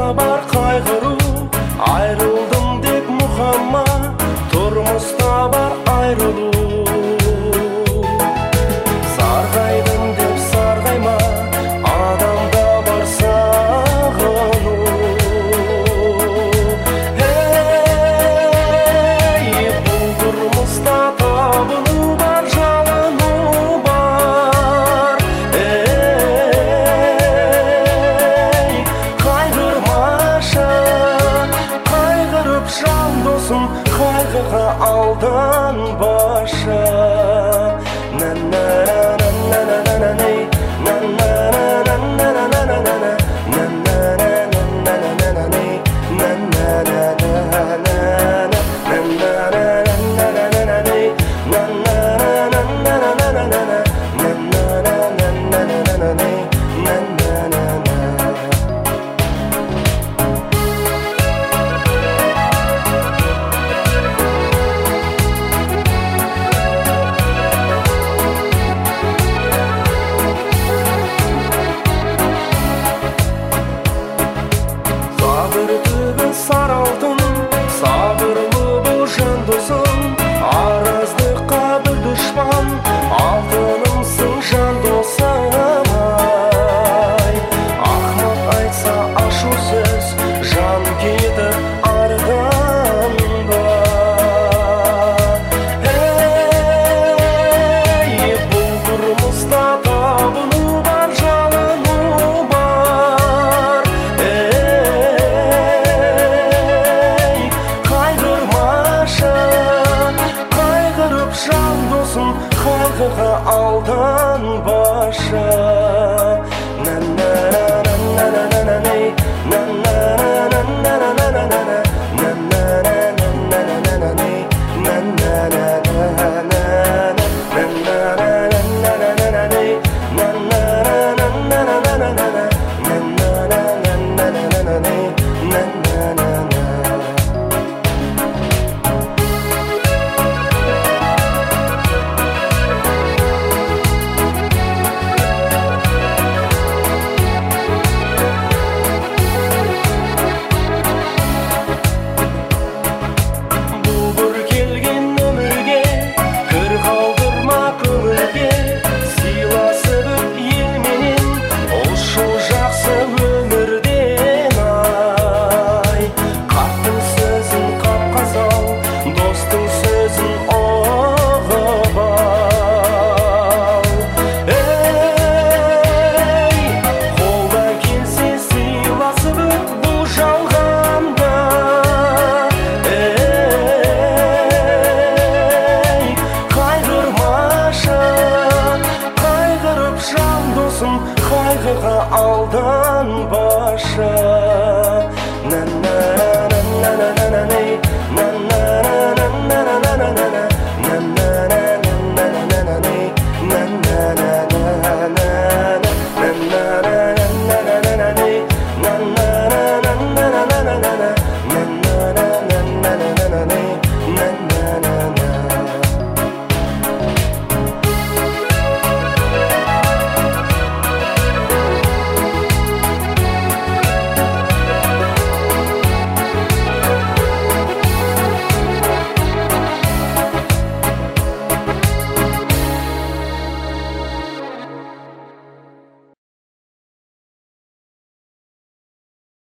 бар қайғыру, айрылдым деп мұхамма, тұрмыста бар айрылу. Сарғайдым деп сарғайма, адамда бар сағыну. Бұл тұрмыста табыну бар, жалыну бар. Қайғырмашы, қайғырып жан досым, қайғыға алданбашы. Сар алтын, сабырлы бұл жан досым, араздыққа бір дұшпан, алтынымсың жан досым ай. Ақмақ айтса ашу сөз, жан кетіп арданба. Бұл тұрмыста табыну бар, жалыну бар. Қайғырып жан досым, қайғыға алданбашы. Қайғыға алданба.